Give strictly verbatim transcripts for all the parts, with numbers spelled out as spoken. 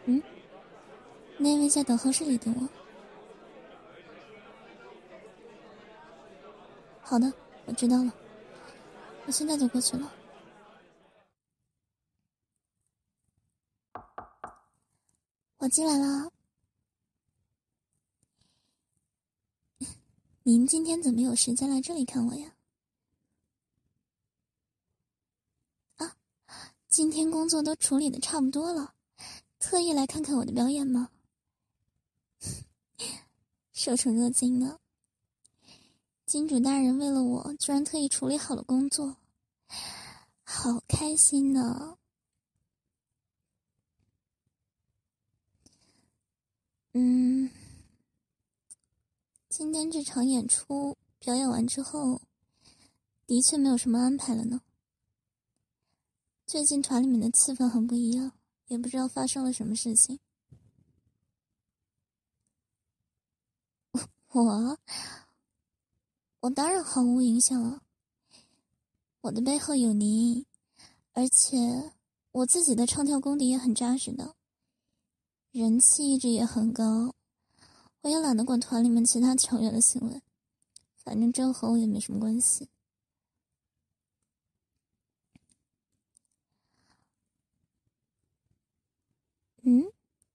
嗯，那位在等候室里等我。好的，我知道了，我现在就过去了。我进来了。您今天怎么有时间来这里看我呀？啊，今天工作都处理的差不多了，特意来看看我的表演吗？受宠若惊呢。金主大人为了我，居然特意处理好了工作，好开心呢。嗯，今天这场演出表演完之后，的确没有什么安排了呢。最近团里面的气氛很不一样，也不知道发生了什么事情。我，我当然毫无影响了。我的背后有您，而且我自己的唱跳功底也很扎实的，人气一直也很高。我也懒得管团里面其他成员的行为，反正这和我也没什么关系。嗯，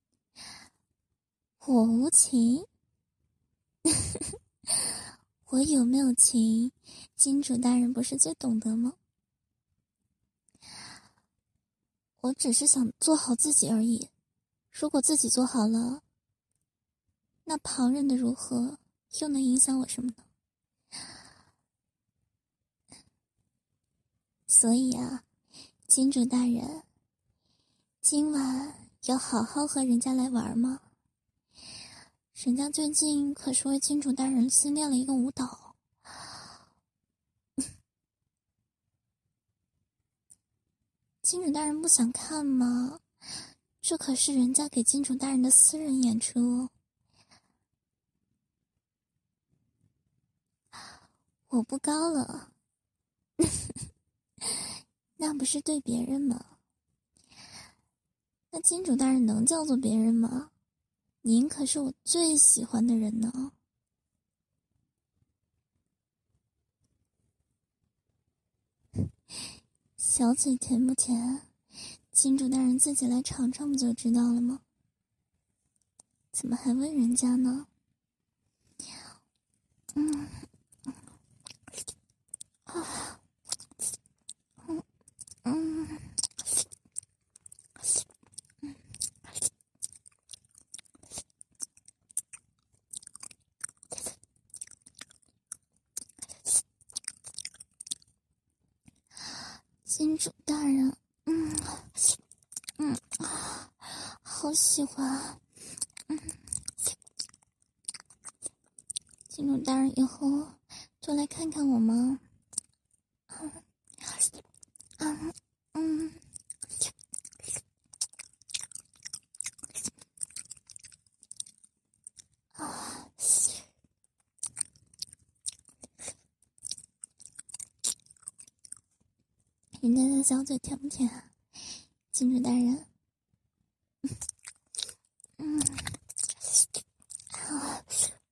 我无情？我有没有情，金主大人不是最懂得吗？我只是想做好自己而已，如果自己做好了，那旁人的如何又能影响我什么呢？所以啊，金主大人，今晚要好好和人家来玩吗？人家最近可是为金主大人新练了一个舞蹈。金主大人不想看吗？这可是人家给金主大人的私人演出。我不高了。那不是对别人吗？那金主大人能叫做别人吗？您可是我最喜欢的人呢。小嘴甜不甜？金主大人自己来尝尝不就知道了吗？怎么还问人家呢？嗯，啊，嗯嗯，金主大人，嗯嗯，好喜欢。嗯，金主大人以后多来看看我吗？嗯嗯嗯。啊，人家的小嘴甜不甜啊？金主大人。嗯，啊，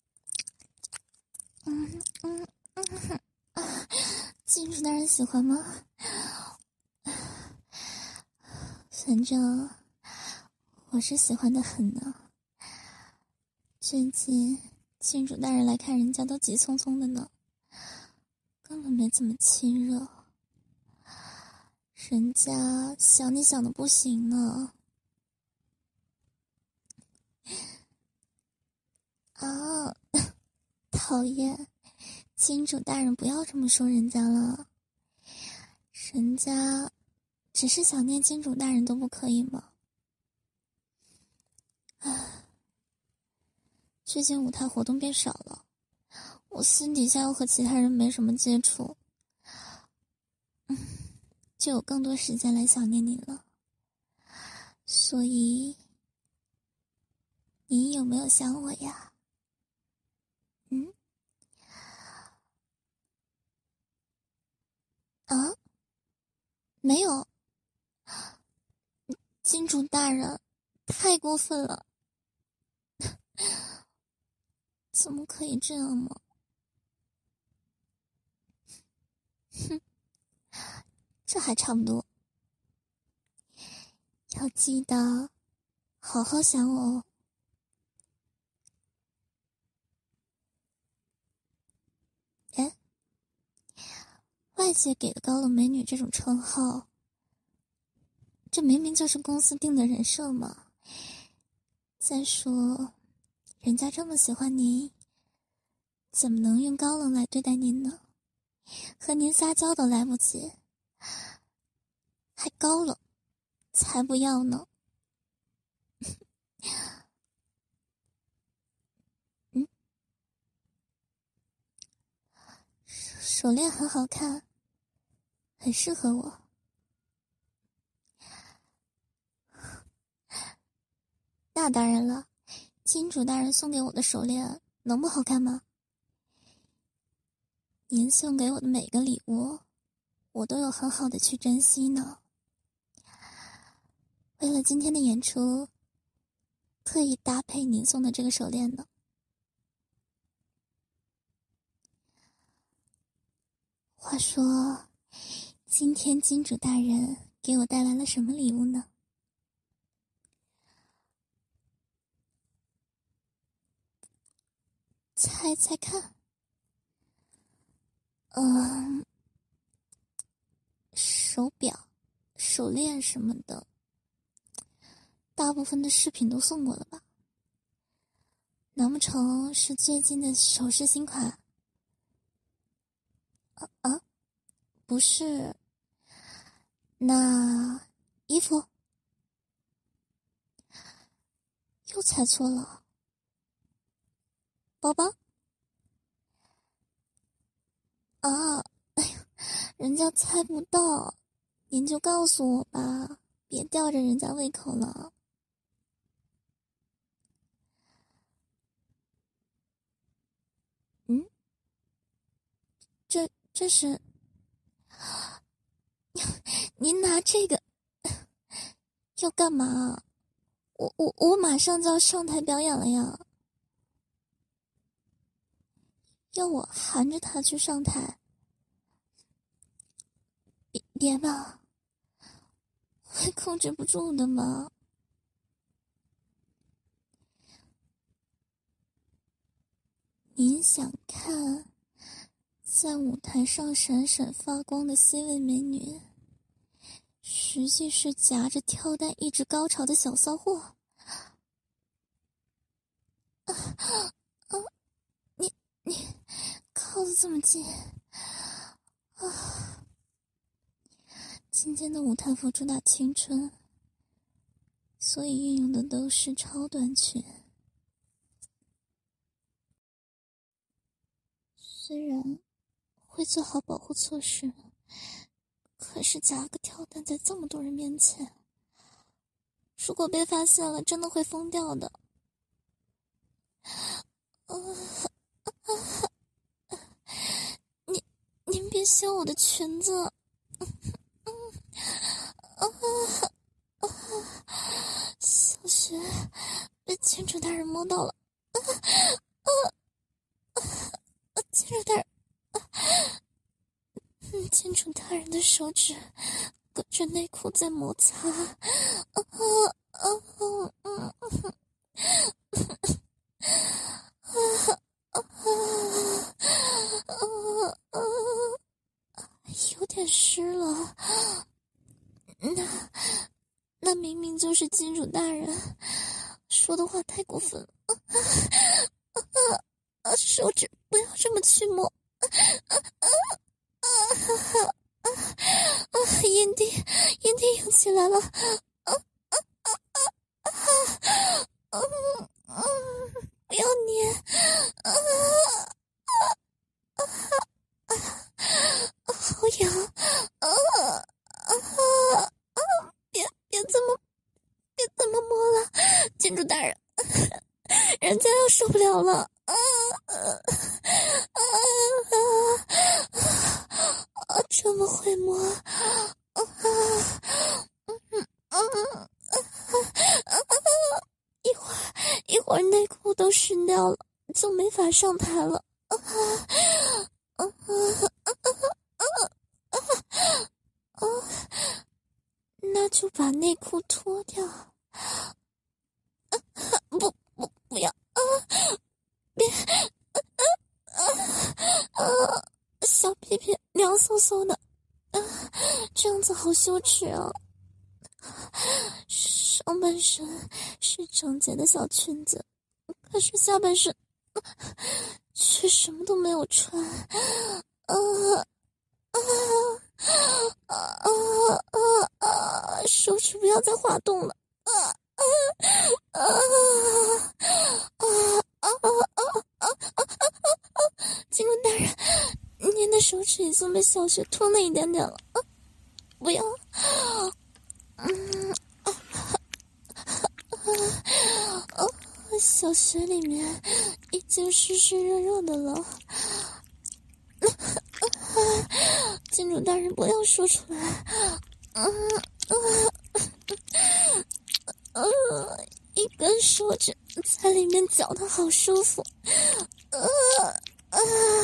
嗯嗯嗯啊，金主大人喜欢吗？反正我是喜欢的很呢。最近金主大人来看人家都急匆匆的呢，根本没怎么亲热。人家想你想的不行呢。啊，讨厌！金主大人不要这么说人家了，人家只是想念金主大人都不可以吗？唉，最近舞台活动变少了，我私底下又和其他人没什么接触，嗯，就有更多时间来想念你了。所以，你有没有想我呀？嗯？啊？没有。金主大人， 太过分了，怎么可以这样吗？哼，这还差不多。要记得好好想我哦。哎，外界给的高冷美女这种称号，这明明就是公司定的人设嘛。再说，人家这么喜欢您，怎么能用高冷来对待您呢？和您撒娇都来不及，还高冷，才不要呢。嗯，手链很好看，很适合我。那当然了，金主大人送给我的手链能不好看吗？您送给我的每个礼物，我都有很好的去珍惜呢。为了今天的演出，特意搭配您送的这个手链呢。话说，今天金主大人给我带来了什么礼物呢？猜猜看。嗯，手表、手链什么的，大部分的饰品都送过了吧？难不成是最近的首饰新款？啊啊，不是。那衣服？又猜错了。包包？啊，哎呀，人家猜不到，您就告诉我吧，别吊着人家胃口了。嗯，这这是您拿这个要干嘛？我我我马上就要上台表演了呀！要我含着他去上台？别别吧，会控制不住的吗？您想看在舞台上闪闪发光的 C 位美女，实际是夹着跳蛋一直高潮的小骚货？啊啊！你你靠得这么近啊！今天的舞台服主打青春，所以运用的都是超短裙。虽然会做好保护措施，可是夹个跳蛋在这么多人面前，如果被发现了，真的会疯掉的。啊啊！您您别掀我的裙子！啊啊！小雪被金主大人摸到了！啊啊啊！金主大人，嗯，金主大人的手指隔着内裤在摩擦。啊啊啊啊！啊啊啊！有点湿了。那那明明就是金主大人说的话，太过分了。啊啊啊啊！手指不要这么去摸。啊啊啊啊啊啊！阴蒂阴蒂又起来了。啊啊啊啊啊！嗯嗯，不要捏。啊啊啊啊！好痒！啊啊啊！别别这么别这么摸了，金主大人，人家要受不了了！啊啊啊啊！这么会摸！啊啊嗯啊啊啊！ 都湿掉了，就没法上台了。啊啊啊啊啊啊啊！那就把内裤脱掉。啊、不不不要啊！别啊啊啊！小屁屁凉飕飕的，啊，这样子好羞耻啊！上半身是整洁的小裙子，可是下半身却什么都没有穿。啊啊啊啊啊啊！手指不要再滑动了。啊啊啊啊啊啊啊啊！警官大人，您的手指已经被小雪吞了一点点了。啊，不要。嗯啊啊啊！小穴里面已经湿湿热热的了。金主大人，不要说出来。嗯啊啊！一根手指在里面搅得好舒服。啊啊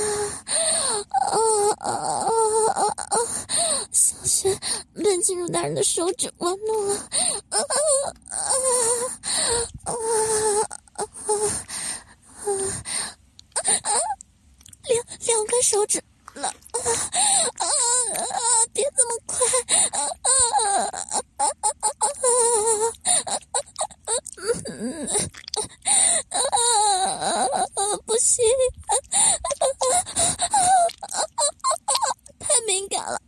啊啊啊啊！小雪被金主大人的手指玩弄了。啊啊啊啊啊啊！两两根手指了。啊啊啊！别这么快。啊啊啊啊啊！嗯啊，不行。太敏感了。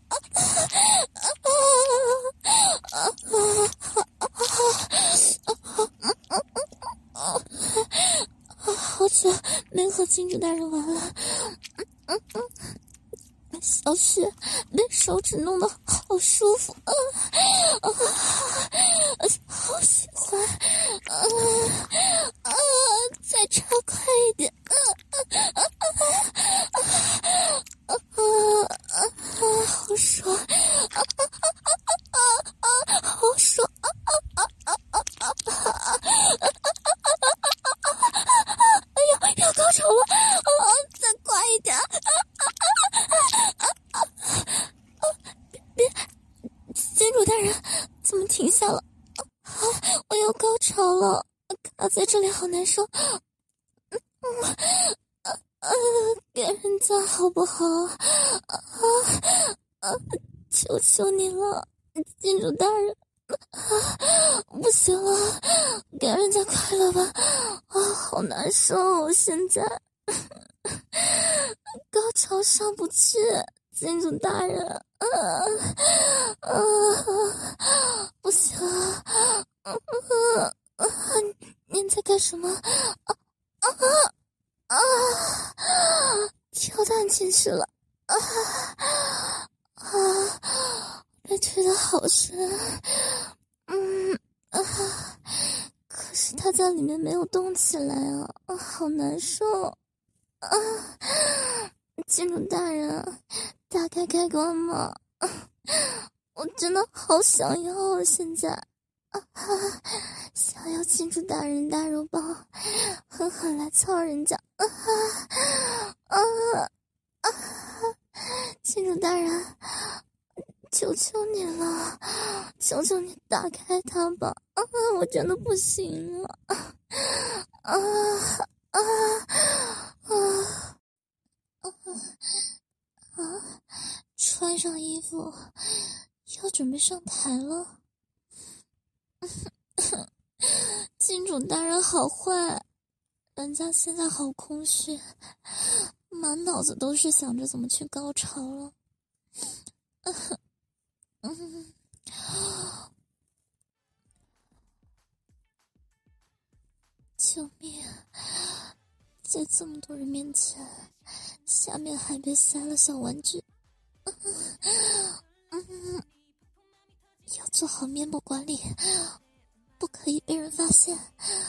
好久没和金主大人玩了。小雪被手指弄得好舒服。啊啊，好喜欢。啊啊，再插快一点。啊啊啊啊啊啊！好爽。啊啊啊啊啊！好爽。啊啊啊啊啊啊！哎呀，要高潮了。啊，再快一点。别，金主大人，怎么停下了？啊，我要高潮了，卡在这里好难受。嗯啊啊，给人家好不好？啊啊，求求你了，金主大人。啊，不行了，给人家快乐吧。啊，好难受，现在高潮上不去。金主大人。啊啊！不行啊！啊啊！您在干什么？啊啊啊！跳蛋进去了。啊啊！被推得好深。嗯啊！可是他在里面没有动起来啊！啊，好难受。啊！金主大人，打开开关吗？我真的好想要啊！现在啊，想要金主大人大肉包，狠狠来操人家！啊啊啊！金主大人，求求你了，求求你打开它吧！啊，我真的不行了！啊啊啊啊啊！穿上衣服，要准备上台了。金主大人好坏，人家现在好空虚，满脑子都是想着怎么去高潮了。嗯，救命！在这么多人面前，下面还被塞了小玩具。嗯，要做好面部管理，不可以被人发现。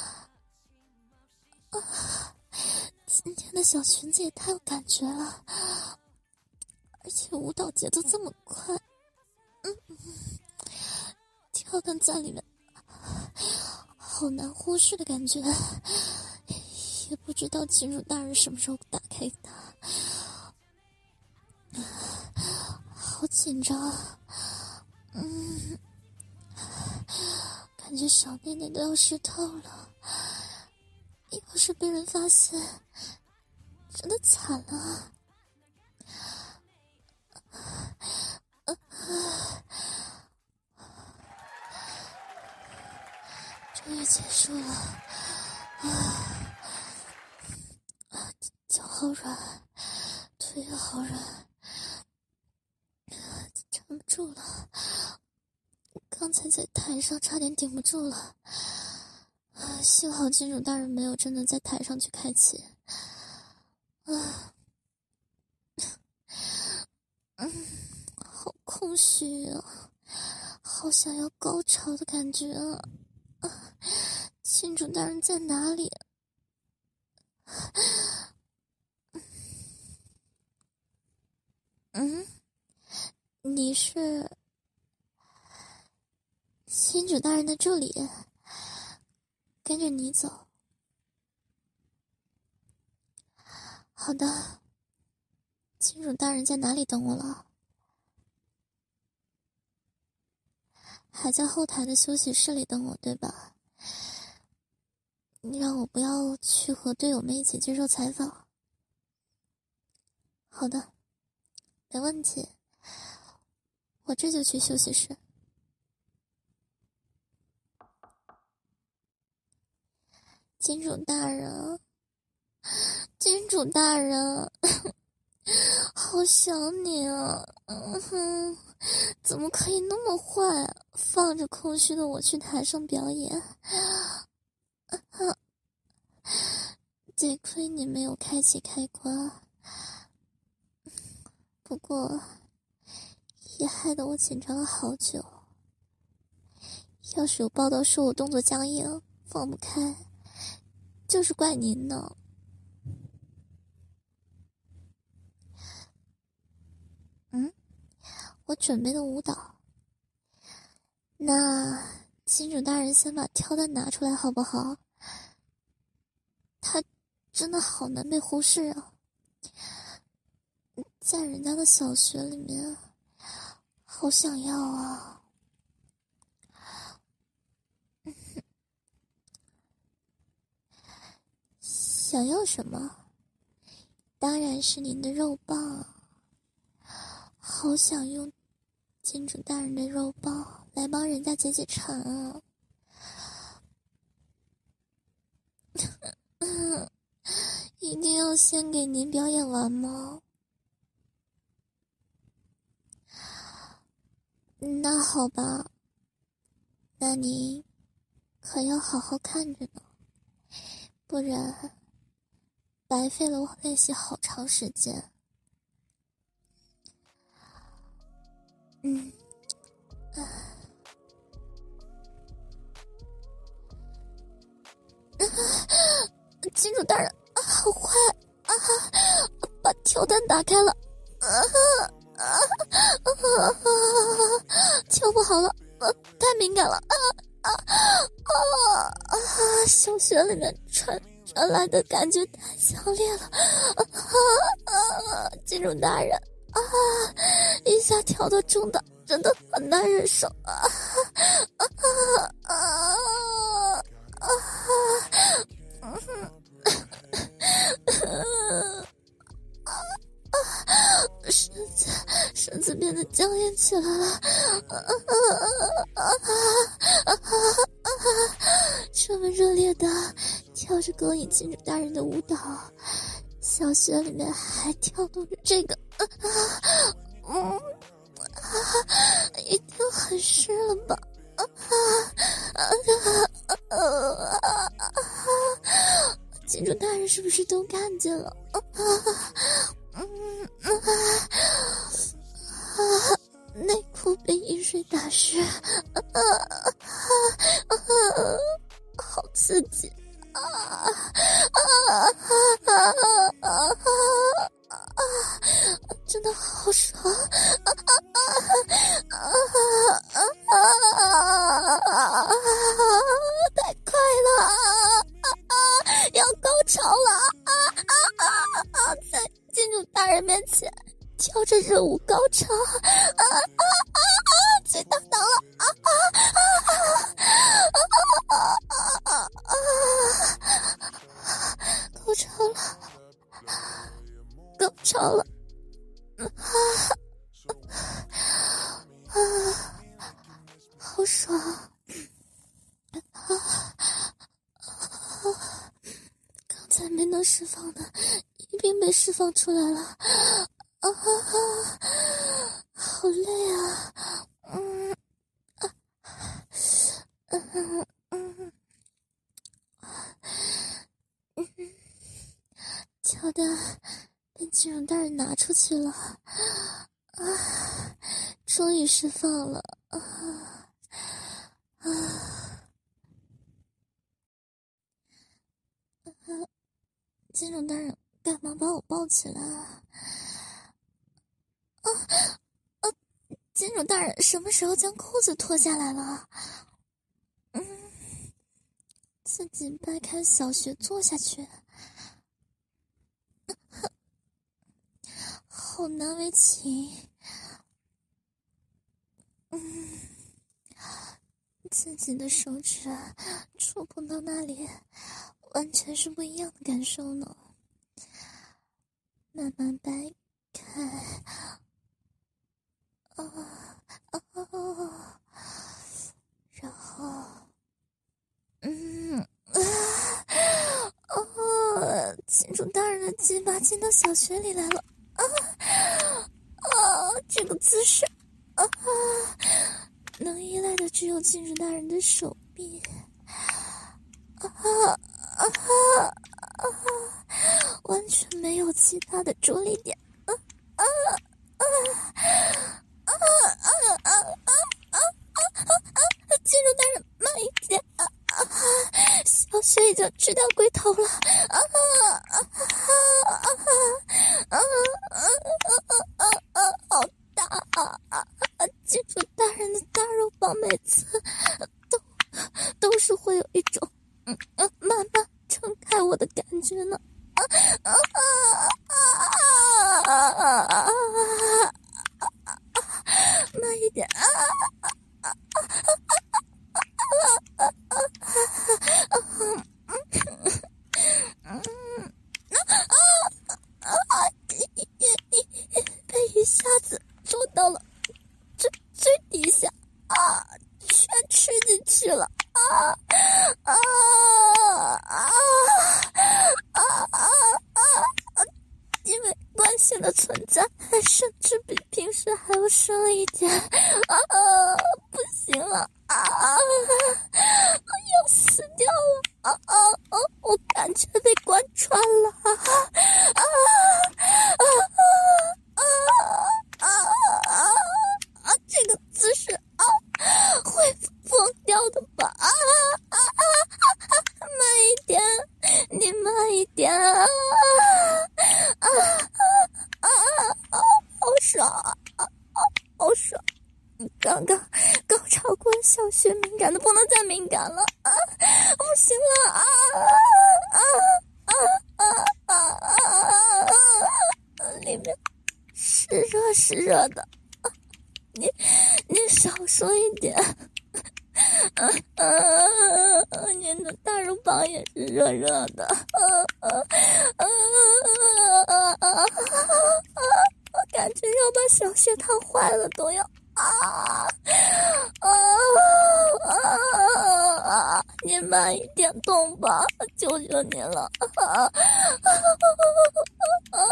啊，今天的小裙子也太有感觉了，而且舞蹈节奏这么快。嗯，跳动在里面，好难呼吸的感觉。 也不知道金主大人什么时候打开它，好紧张啊！嗯，感觉小内内都要湿透了，要是被人发现，真的惨了。终于结束了，啊啊，脚好软，腿也好软，撑不住了。刚才在台上差点顶不住了，啊，幸好金主大人没有真的在台上去开启。啊，嗯，好空虚啊，好想要高潮的感觉啊！啊，金主大人在哪里？嗯，你是金主大人的助理，跟着你走。好的，金主大人在哪里等我了？还在后台的休息室里等我，对吧？你让我不要去和队友们一起接受采访。好的，没问题，我这就去休息室。金主大人，金主大人，好想你啊！嗯哼，怎么可以那么坏啊？放着空虚的我去台上表演，啊，得亏你没有开启开关。不过，也害得我紧张了好久。要是有报道说我动作僵硬，放不开，就是怪您呢。嗯，我准备的舞蹈，那金主大人先把跳蛋拿出来好不好？他真的好难被忽视啊，在人家的小学里面，好想要啊。想要什么？当然是您的肉棒，好想用金主大人的肉棒来帮人家解解馋啊！一定要先给您表演完吗？那好吧，那您可要好好看着呢，不然白费了我练习好长时间。嗯，啊，金主大人，啊，好坏啊！把跳蛋打开了，啊啊啊啊！跳不好了，啊，太敏感了，啊啊啊啊！小穴里面传传来的感觉太强烈了，啊啊！金主大人啊，一下跳到中档真的很难忍受啊啊啊啊啊！身子身子变得僵硬起来了，啊啊啊啊啊！这么热烈的跳着勾引金主大人的舞蹈，小穴里面还跳动着这个，啊啊嗯啊，一定很湿了吧？啊啊啊啊啊啊！金主大人是不是都看见了？啊啊嗯啊啊！内裤被饮水打湿，啊啊啊！好刺激啊啊啊啊啊！真的好爽啊啊啊啊啊！太快了啊啊！要高潮了！ 潮啊啊啊啊！最大档了啊啊啊啊啊啊啊！高潮了，高潮了，啊啊，好爽啊！刚才没能释放的，一并被释放出来了，啊，好累啊，嗯，啊，嗯嗯嗯，乔丹被金融大人拿出去了，啊，终于释放了，啊啊！金融大人干嘛把我抱起来啊？啊啊！金主大人什么时候将裤子脱下来了？嗯，自己掰开小穴坐下去，好难为情。嗯，自己的手指触碰到那里，完全是不一样的感受呢。慢慢掰开，啊啊啊！然后，嗯啊哦，金主大人的鸡巴进到小穴里来了，啊啊！这个姿势，啊，能依赖的只有金主大人的手臂，啊啊啊！完全没有其他的着力点，啊啊啊啊啊啊啊啊啊！金主大人慢一点，啊啊！小穴已经吃掉龟头了，啊啊啊啊啊啊啊啊！好大啊啊！金主大人的大肉棒每次都都是会有一种嗯嗯慢慢撑开我的感觉呢。啊啊啊啊啊啊！慢一点啊啊啊啊啊啊啊！嗯啊啊！被一下子做到了最最底下啊，全吃进去了啊啊啊啊啊啊！因为关系的存在，甚至比平时还要深了一点啊！不行了啊！要死掉了啊啊啊！我感觉被贯穿了啊啊啊啊啊啊啊！这个姿势啊，会疯掉的吧？啊啊啊啊！慢一点，你慢一点啊！啊啊啊！好爽啊！好爽！刚刚高潮过小穴敏感的不能再敏感了啊！不行了啊啊啊啊啊啊啊！里面是热是热的，啊、你你少说一点。啊啊！您的大肉棒也是热热的，啊啊啊啊啊啊！我感觉要把小穴烫坏了，都要啊啊啊啊！您慢一点动吧，求求您了！啊啊啊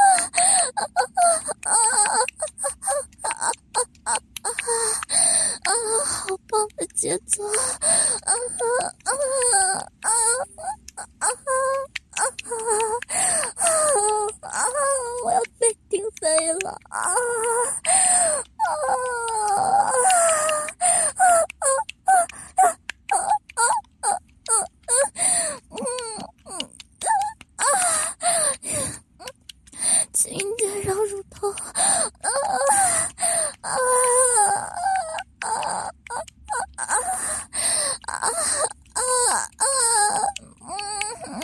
啊啊啊！啊，好棒的节奏！啊啊啊啊啊啊啊啊！我要被顶飞了！啊啊啊啊啊啊啊啊！嗯嗯啊，轻点绕乳头！啊啊啊！啊啊啊啊啊啊！嗯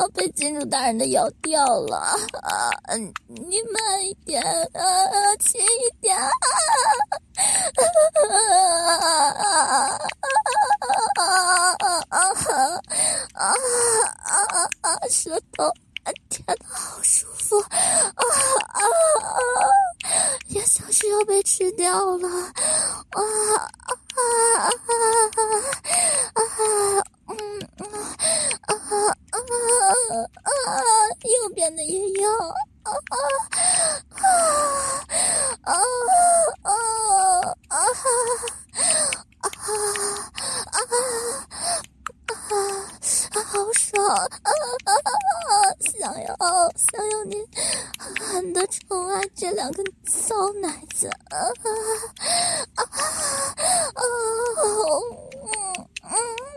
被金主大人的咬掉了啊！你慢一点啊，轻一点啊！啊啊啊！舌头，天哪，好舒服啊啊啊！也像是要被吃掉了啊啊啊啊！嗯啊啊啊！右边的也有啊啊啊啊啊啊啊啊！好爽啊啊啊！想要想要你狠狠的宠爱这两个骚奶子啊啊啊！嗯嗯。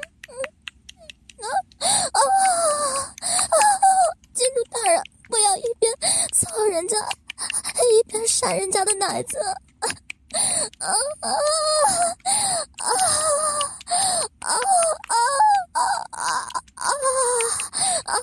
啊啊！金主大人，不要一边操人家，一边扇人家的奶子！啊啊啊啊啊啊啊啊啊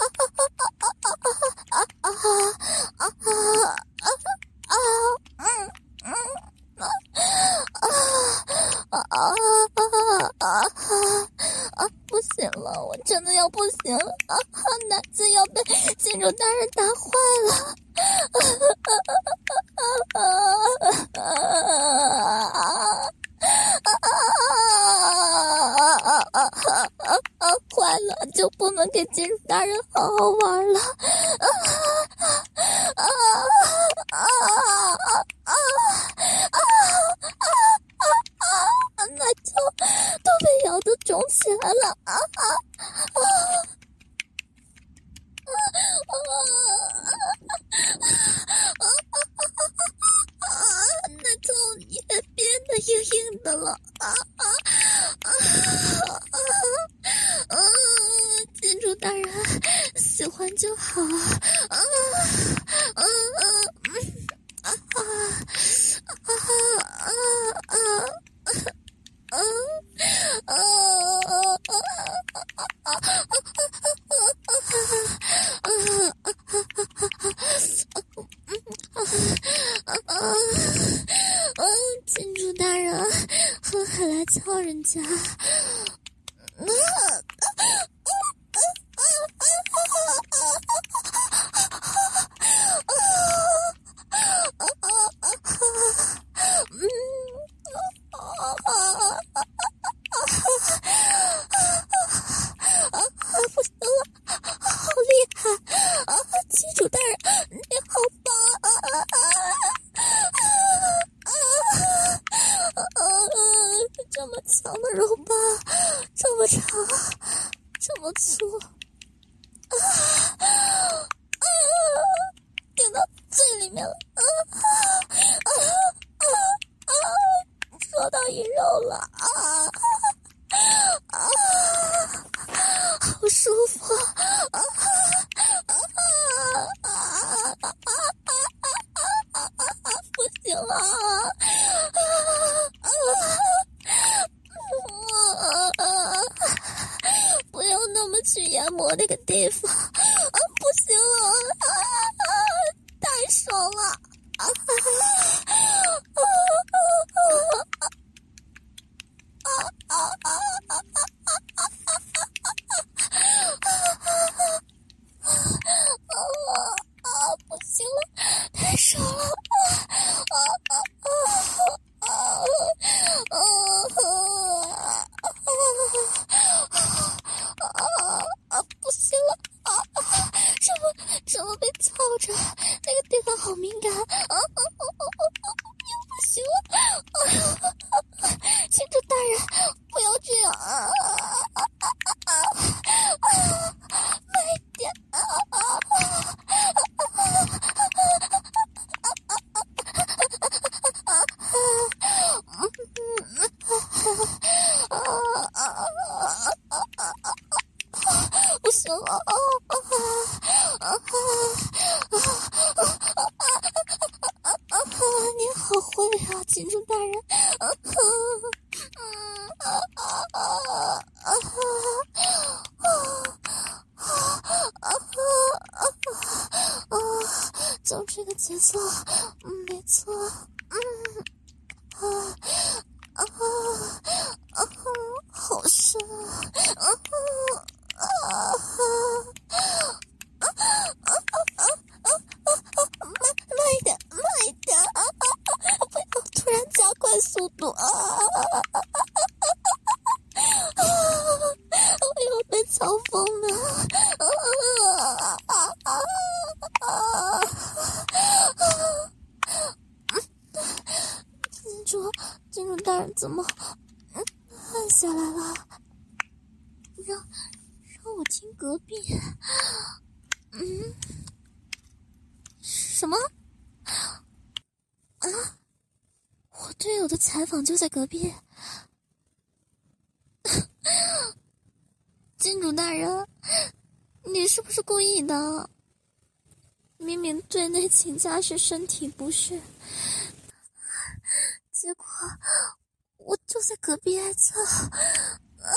不行了，我真的要不行了啊！奶子要被金主大人打坏了！坏了，就不能给金主大人好好玩了！啊啊啊啊啊啊！奶头都被咬得肿起来了啊啊啊！奶头也变得硬硬的了啊啊啊啊！金主大人喜欢就好啊啊啊啊啊啊啊！嗯嗯金主大人，狠狠来敲人家！这么强的肉棒，这么长，这么粗，啊啊！顶到最里面了，啊啊啊啊！戳到一肉了，啊啊！好舒服，啊啊啊啊啊！不行了，啊啊！不要那么去研磨那个地方啊！不行了啊！太爽了啊！啊啊啊啊啊！啊！不行了，太爽了！啊啊啊啊啊啊啊！不行了啊！怎么怎么被操着？那个地方好敏感啊！不行了！金主大人，不要这样啊！慢一点啊！不行了啊！你好会啊，金主大人！啊啊啊啊啊！ 就这个节奏，嗯，没错，嗯，啊啊啊，好深啊，啊啊啊啊啊啊啊！慢慢一点，慢一点啊！不要突然加快速度啊！啊！我要被嘲讽了！啊啊啊啊！金主，金主大人怎么按下来了？让让我听隔壁。嗯，什么？啊！我队友的采访就在隔壁。金主大人，你是不是故意的？明明队内请假是身体不适，结果我就在隔壁挨揍。啊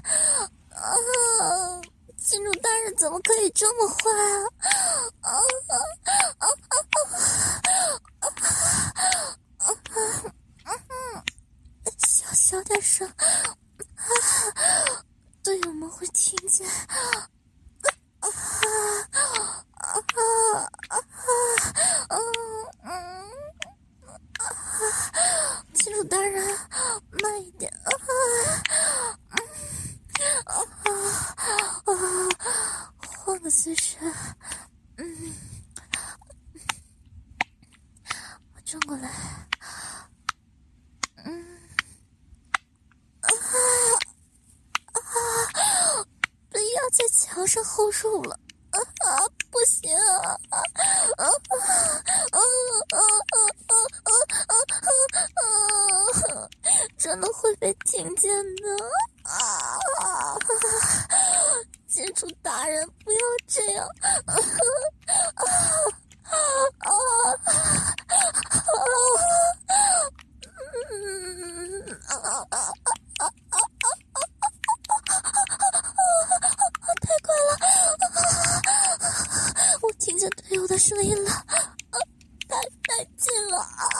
啊！金主大人怎么可以这么坏啊！啊啊啊啊啊啊！小小点声，啊，队友们会听见。啊啊啊啊！嗯嗯啊！金主大人，慢一点啊！啊啊啊！换个姿势，嗯，我转过来，嗯，啊啊！不要在墙上后入了，啊啊！不行啊！啊啊啊啊啊啊啊！真的会被听见的啊！金主大人，不要这样！啊啊啊啊！嗯啊啊啊啊啊！太快了！我听见队友的声音了，太太近了啊！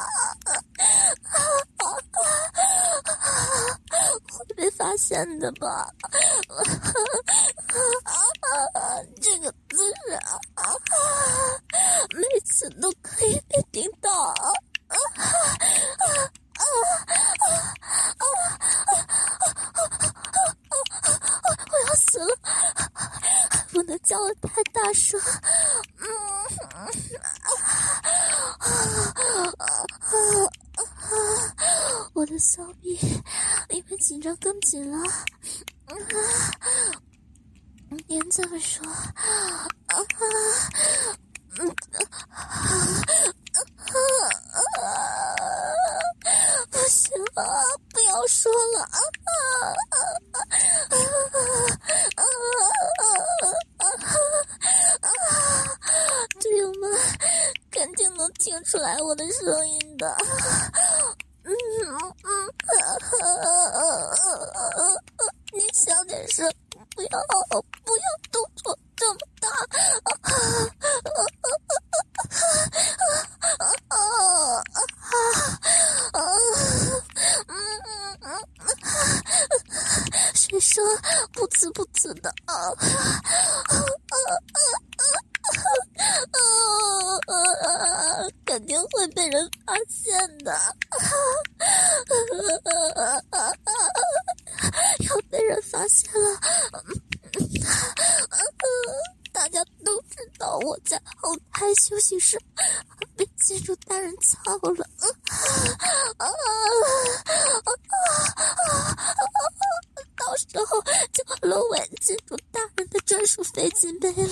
会被发现的吧？这个姿势啊，每次都可以被盯到啊！我要死了！不能叫我太大声。嗯，我的小臂因为紧张更紧了。您这么说，啊，嗯，不行了，不要说了啊！队友们肯定能听出来我的声音的。嗯嗯，你小点声，不要不要动作这么大。谁说不呲不呲的啊？肯定会被人发现的。要被人发现了，大家都知道我在后台休息室被金主大人操了。到时候就沦为金主大人的专属飞机杯了。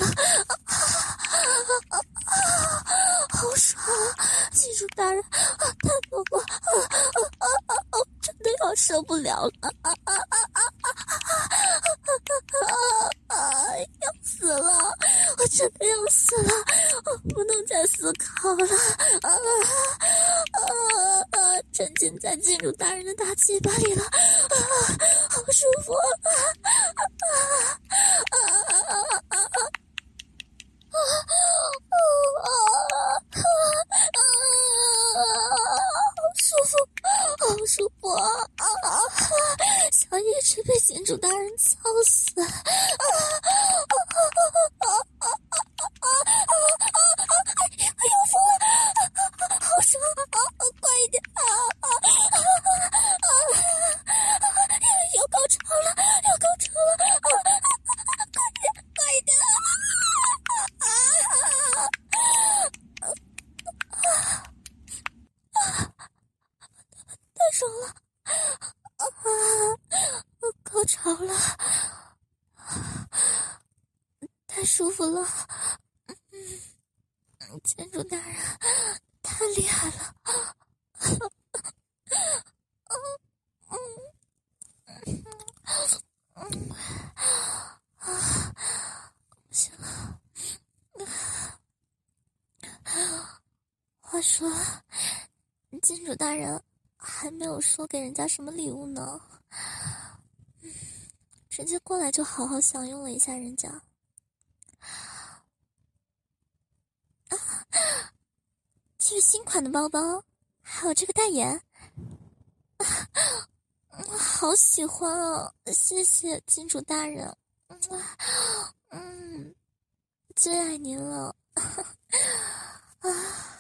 好爽啊！金主大人，太多了，我真的要受不了了！啊啊啊啊啊啊！要死了！我真的要死了！我不能再思考了！啊啊啊！沉浸在金主大人的大鸡巴里了！啊，好舒服！啊啊啊啊啊啊！啊啊啊！ 好舒服啊！啊小一直被金主大人操死！啊啊啊啊啊啊！哎呦疯了！好爽啊！快一点啊！啊啊啊！要高潮了！要高潮了！啊！快点！快一点！啊！太爽了！啊！高潮了！太舒服了！嗯，建筑大人太厉害了！不行了。话说，金主大人还没有说给人家什么礼物呢，直接过来就好好享用了一下人家。啊，这是新款的包包，还有这个戴眼，啊，好喜欢啊！谢谢金主大人，嗯，最爱您了。啊。